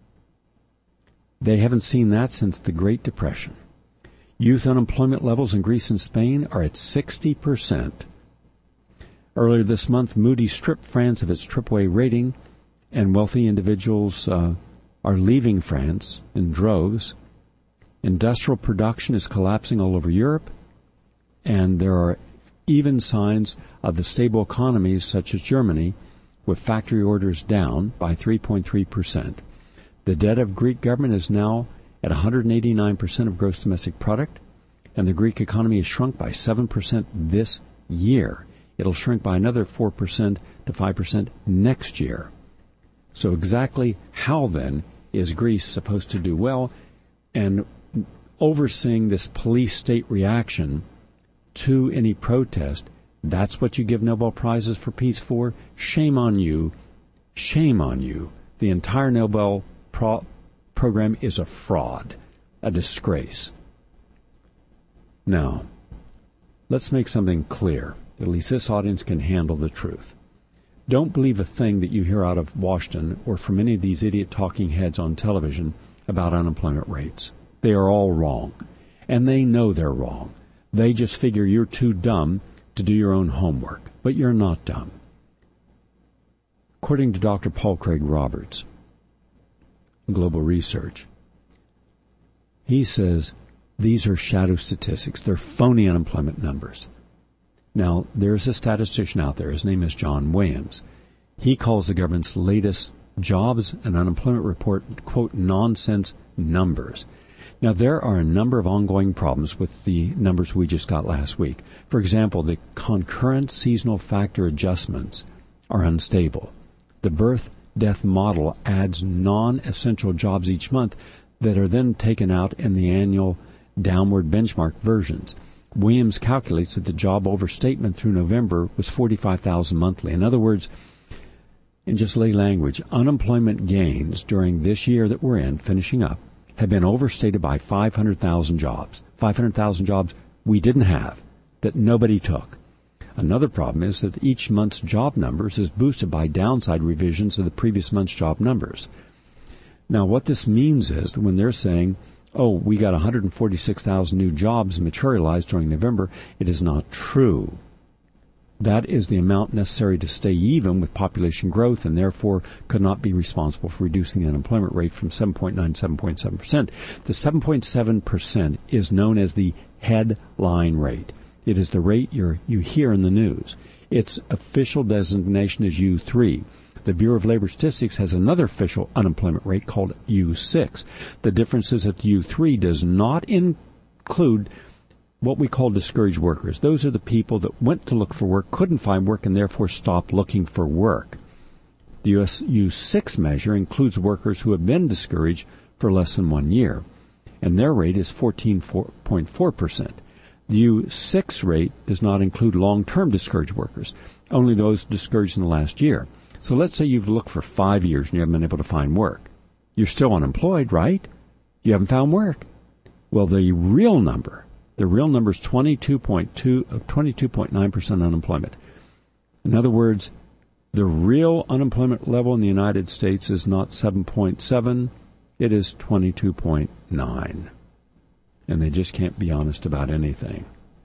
They haven't seen that since the Great Depression. Youth unemployment levels in Greece and Spain are at sixty percent. Earlier this month, Moody's stripped France of its triple A rating, and wealthy individuals uh, are leaving France in droves. Industrial production is collapsing all over Europe, and there are even signs of the stable economies such as Germany, with factory orders down by three point three percent. The debt of Greek government is now at one hundred eighty-nine percent of gross domestic product, and the Greek economy has shrunk by seven percent this year. It'll shrink by another four percent to five percent next year. So exactly how, then, is Greece supposed to do well? And overseeing this police state reaction to any protest, that's what you give Nobel Prizes for Peace for? Shame on you. Shame on you. The entire Nobel Pro- program is a fraud, a disgrace. Now, let's make something clear. At least this audience can handle the truth. Don't believe a thing that you hear out of Washington or from any of these idiot talking heads on television about unemployment rates. They are all wrong. And they know they're wrong. They just figure you're too dumb to do your own homework. But you're not dumb. According to Doctor Paul Craig Roberts, Global Research, he says these are shadow statistics. They're phony unemployment numbers. Now, there's a statistician out there. His name is John Williams. He calls the government's latest jobs and unemployment report, quote, nonsense numbers. Now, there are a number of ongoing problems with the numbers we just got last week. For example, the concurrent seasonal factor adjustments are unstable. The birth-death model adds non-essential jobs each month that are then taken out in the annual downward benchmark versions. Williams calculates that the job overstatement through November was forty-five thousand monthly. In other words, in just lay language, unemployment gains during this year that we're in, finishing up, have been overstated by five hundred thousand jobs. five hundred thousand jobs we didn't have, that nobody took. Another problem is that each month's job numbers is boosted by downside revisions of the previous month's job numbers. Now, what this means is that when they're saying, oh, we got one hundred forty-six thousand new jobs materialized during November, it is not true. That is the amount necessary to stay even with population growth and therefore could not be responsible for reducing the unemployment rate from seven point nine to seven point seven percent. The seven point seven percent is known as the headline rate. It is the rate you're, you hear in the news. Its official designation is U three. The Bureau of Labor Statistics has another official unemployment rate called U six. The difference is that U three does not include what we call discouraged workers. Those are the people that went to look for work, couldn't find work, and therefore stopped looking for work. The U S U six measure includes workers who have been discouraged for less than one year, and their rate is fourteen point four percent. The U six rate does not include long-term discouraged workers, only those discouraged in the last year. So let's say you've looked for five years and you haven't been able to find work. You're still unemployed, right? You haven't found work. Well, the real number, the real number is twenty-two point nine percent unemployment. In other words, the real unemployment level in the United States is not seven point seven, it is twenty-two point nine. And they just can't be honest about anything.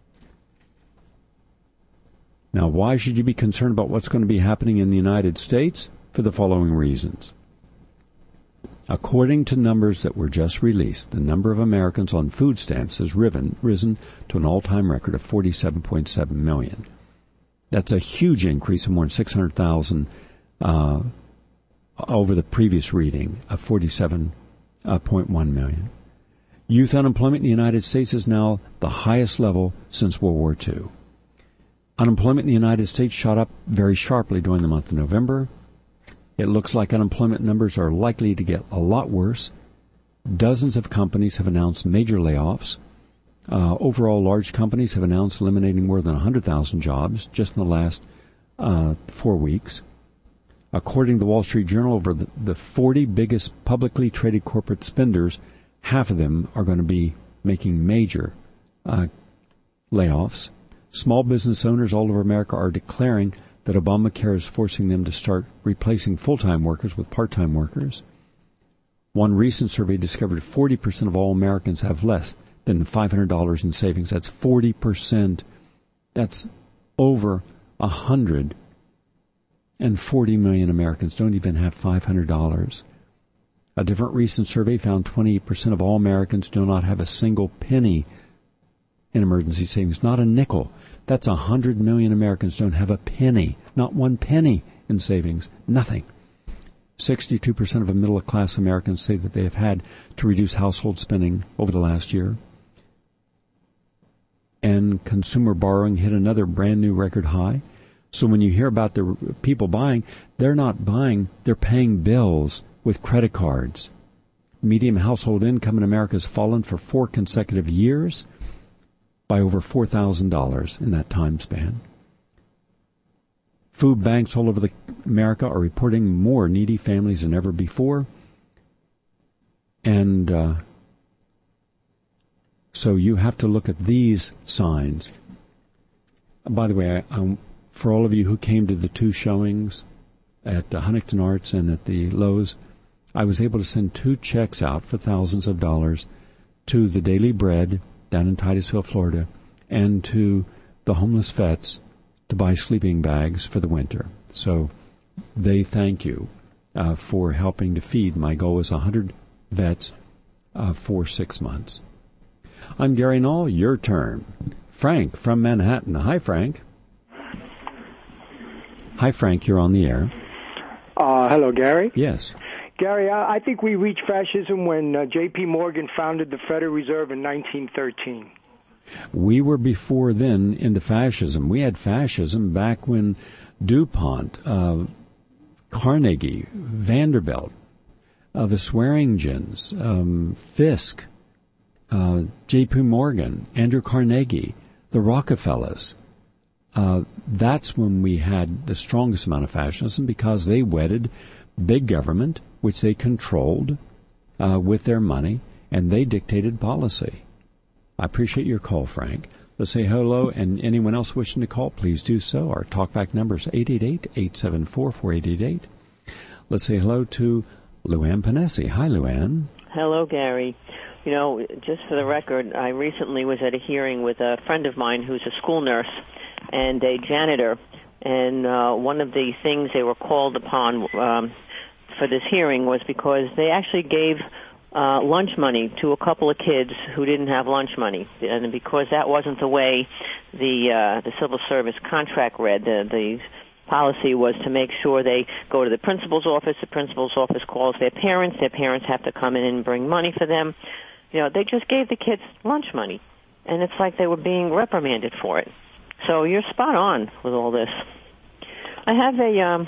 Now, why should you be concerned about what's going to be happening in the United States? For the following reasons. According to numbers that were just released, the number of Americans on food stamps has risen, risen to an all-time record of forty-seven point seven million. That's a huge increase of more than six hundred thousand uh, over the previous reading of forty-seven point one million. Youth unemployment in the United States is now the highest level since World War Two. Unemployment in the United States shot up very sharply during the month of November. It looks like unemployment numbers are likely to get a lot worse. Dozens of companies have announced major layoffs. Uh, overall, large companies have announced eliminating more than one hundred thousand jobs just in the last uh, four weeks. According to the Wall Street Journal, over the, the forty biggest publicly traded corporate spenders, half of them are going to be making major uh, layoffs. Small business owners all over America are declaring that Obamacare is forcing them to start replacing full-time workers with part-time workers. One recent survey discovered forty percent of all Americans have less than five hundred dollars in savings. That's forty percent. That's over one hundred forty million Americans don't even have five hundred dollars. A different recent survey found twenty-eight percent of all Americans do not have a single penny in emergency savings, not a nickel. That's one hundred million Americans don't have a penny, not one penny in savings, nothing. sixty-two percent of middle-class Americans say that they have had to reduce household spending over the last year. And consumer borrowing hit another brand-new record high. So when you hear about the people buying, they're not buying, they're paying bills with credit cards. Median household income in America has fallen for four consecutive years by over four thousand dollars in that time span. Food banks all over the America are reporting more needy families than ever before. And uh, so you have to look at these signs. by the way, I, um, for all of you who came to the two showings at uh, Huntington Arts and at the Lowe's, I was able to send two checks out for thousands of dollars to the Daily Bread down in Titusville, Florida, and to the homeless vets to buy sleeping bags for the winter. So they thank you uh, for helping to feed. My goal is one hundred vets uh, for six months. I'm Gary Null. Your turn. Frank from Manhattan. Hi, Frank. Hi, Frank. You're on the air. Uh, hello, Gary. Yes. Gary, I, I think we reached fascism when uh, J P. Morgan founded the Federal Reserve in nineteen thirteen. We were before then into fascism. We had fascism back when DuPont, uh, Carnegie, Vanderbilt, uh, the Swearingens, um, Fisk, uh, J P. Morgan, Andrew Carnegie, the Rockefellers. Uh, that's when we had the strongest amount of fascism because they wedded big government, which they controlled uh, with their money, and they dictated policy. I appreciate your call, Frank. Let's say hello, and anyone else wishing to call, please do so. Our talkback number is eight eight eight, eight seven four, four eight eight eight. Let's say hello to Luann Panesi. Hi, Luann. Hello, Gary. You know, just for the record, I recently was at a hearing with a friend of mine who's a school nurse and a janitor, and uh, one of the things they were called upon um, for this hearing was because they actually gave uh, lunch money to a couple of kids who didn't have lunch money, and because that wasn't the way the uh, the civil service contract read, the, the policy was to make sure they go to the principal's office, the principal's office calls their parents, their parents have to come in and bring money for them. You know, they just gave the kids lunch money, and it's like they were being reprimanded for it. So you're spot on with all this. I have a, um,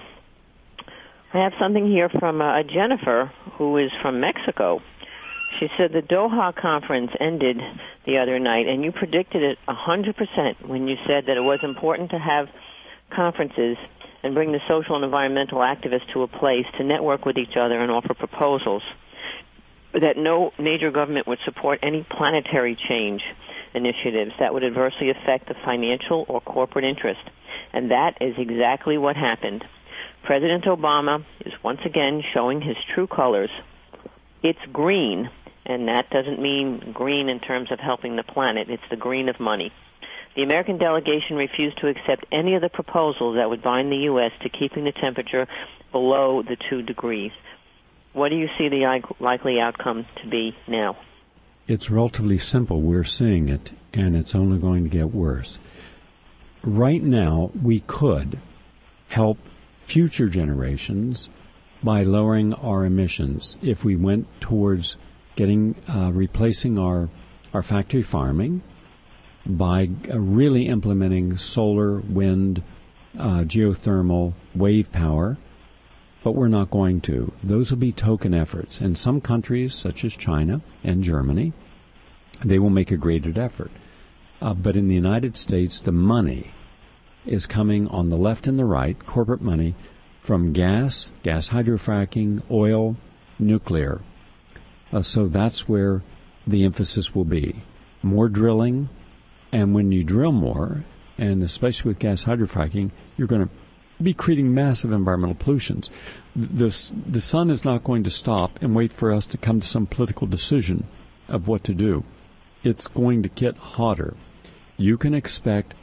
I have something here from uh, Jennifer, who is from Mexico. She said the Doha conference ended the other night, and you predicted it one hundred percent when you said that it was important to have conferences and bring the social and environmental activists to a place to network with each other and offer proposals. That no major government would support any planetary change initiatives that would adversely affect the financial or corporate interest. And that is exactly what happened. President Obama is once again showing his true colors. It's green, and that doesn't mean green in terms of helping the planet. It's the green of money. The American delegation refused to accept any of the proposals that would bind the U S to keeping the temperature below the two degrees. What do you see the likely outcome to be now? It's relatively simple. We're seeing it, and it's only going to get worse. Right now, we could help future generations by lowering our emissions if we went towards getting uh, replacing our, our factory farming by uh, really implementing solar, wind, uh, geothermal, wave power. But we're not going to. Those will be token efforts. In some countries, such as China and Germany, they will make a greater effort. Uh, but in the United States, the money is coming on the left and the right, corporate money, from gas, gas hydrofracking, oil, nuclear. Uh, so that's where the emphasis will be. More drilling, and when you drill more, and especially with gas hydrofracking, you're going to be creating massive environmental pollutions. The, the sun is not going to stop and wait for us to come to some political decision of what to do. It's going to get hotter. You can expect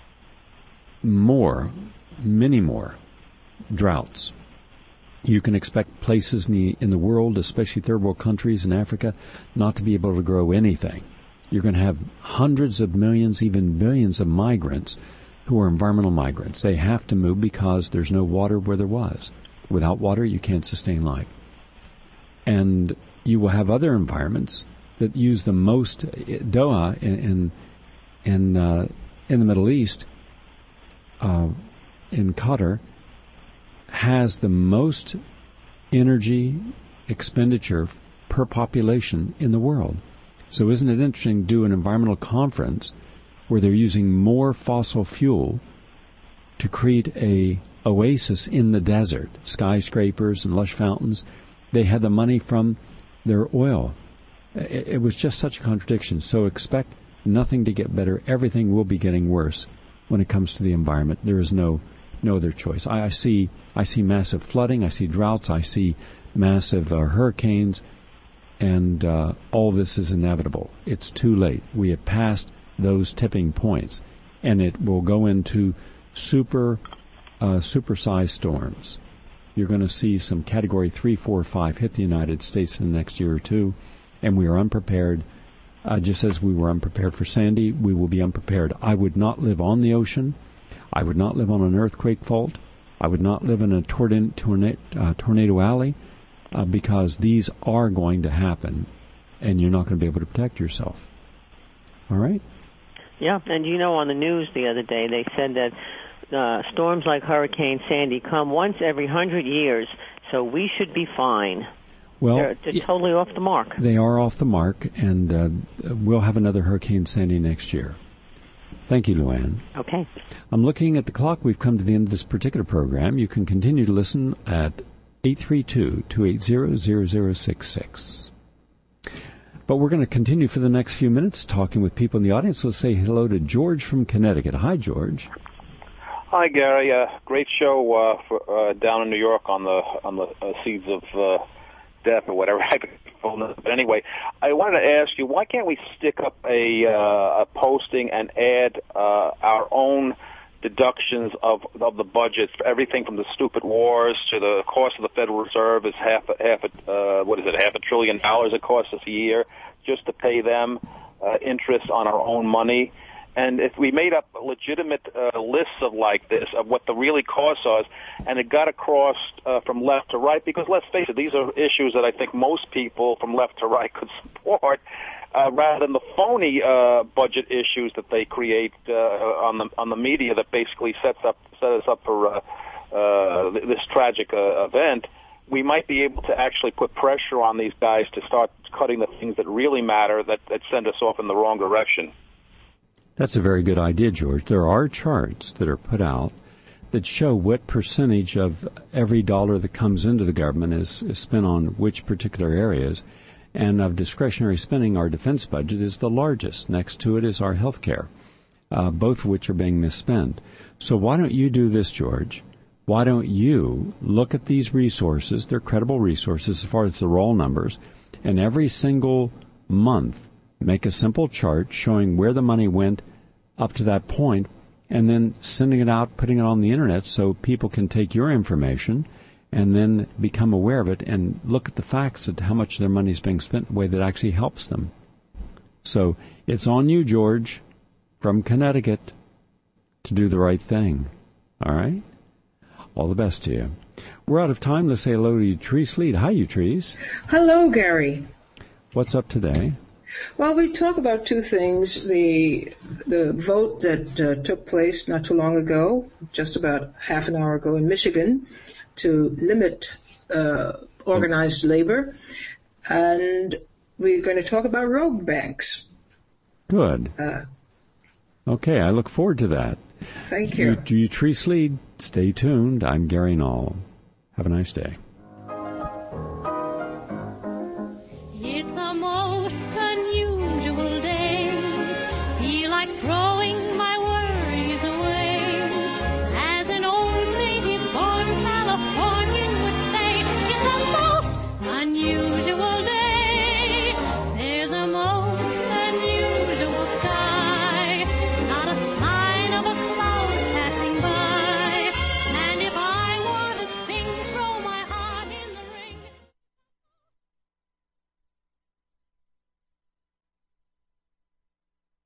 more, many more droughts. You can expect places in the, in the world, especially third world countries in Africa, not to be able to grow anything. You're going to have hundreds of millions, even billions of migrants who are environmental migrants. They have to move because there's no water where there was. Without water, you can't sustain life. And you will have other environments that use the most. Doha in in in, uh, in the Middle East, uh, in Qatar, has the most energy expenditure per population in the world. So isn't it interesting to do an environmental conference where they're using more fossil fuel to create a oasis in the desert, skyscrapers and lush fountains? They had the money from their oil. It was just such a contradiction. So expect nothing to get better. Everything will be getting worse when it comes to the environment. There is no no other choice. I, I see I see massive flooding. I see droughts. I see massive uh, hurricanes, and uh, all this is inevitable. It's too late. We have passed those tipping points, and it will go into super uh, supersized storms. You're going to see some Category three, four, five hit the United States in the next year or two, and we are unprepared. Uh, just as we were unprepared for Sandy, we will be unprepared. I would not live on the ocean. I would not live on an earthquake fault. I would not live in a tornado, tornado, uh, tornado alley, uh, because these are going to happen, and you're not going to be able to protect yourself. All right? Yeah, and you know, on the news the other day, they said that uh, storms like Hurricane Sandy come once every hundred years, so we should be fine. Well, they're, they're totally off the mark. They are off the mark, and uh, we'll have another Hurricane Sandy next year. Thank you, Luann. Okay. I'm looking at the clock. We've come to the end of this particular program. You can continue to listen at eight three two, two eight zero, zero zero six six. But we're going to continue for the next few minutes talking with people in the audience. Let's say hello to George from Connecticut. Hi, George. Hi, Gary. Uh, great show uh, for, uh, down in New York on the on the uh, seeds of uh, death or whatever. But anyway, I wanted to ask you, why can't we stick up a, uh, a posting and add uh, our own deductions of of the budgets for everything from the stupid wars to the cost of the Federal Reserve is half a, half a, uh, what is it, half a trillion dollars it costs us a year just to pay them uh, interest on our own money. And if we made up legitimate uh, lists of like this, of what the really costs us, and it got across uh, from left to right, because let's face it, these are issues that I think most people from left to right could support, uh, rather than the phony uh, budget issues that they create uh, on the on the media that basically sets up set us up for uh, uh, this tragic uh, event. We might be able to actually put pressure on these guys to start cutting the things that really matter, that, that send us off in the wrong direction. That's a very good idea, George. There are charts that are put out that show what percentage of every dollar that comes into the government is, is spent on which particular areas. And of discretionary spending, our defense budget is the largest. Next to it is our health care, uh, both of which are being misspent. So why don't you do this, George? Why don't you look at these resources, they're credible resources as far as the raw numbers, and every single month make a simple chart showing where the money went up to that point, and then sending it out, putting it on the internet so people can take your information and then become aware of it and look at the facts of how much their money is being spent in a way that actually helps them. So it's on you, George, from Connecticut, to do the right thing. All right? All the best to you. We're out of time. Let's say hello to Utrice Lead. Hi, Utrice. Hello, Gary. What's up today? Well, we talk about two things. The the vote that uh, took place not too long ago, just about half an hour ago in Michigan, to limit uh, organized labor. And we're going to talk about rogue banks. Good. Uh, okay, I look forward to that. Thank you. You, you Trees Lead. Stay tuned. I'm Gary Knoll. Have a nice day. It's a most unusual day. Feel like throwing my worries away. As an old native-born Californian would say, it's a most unusual day.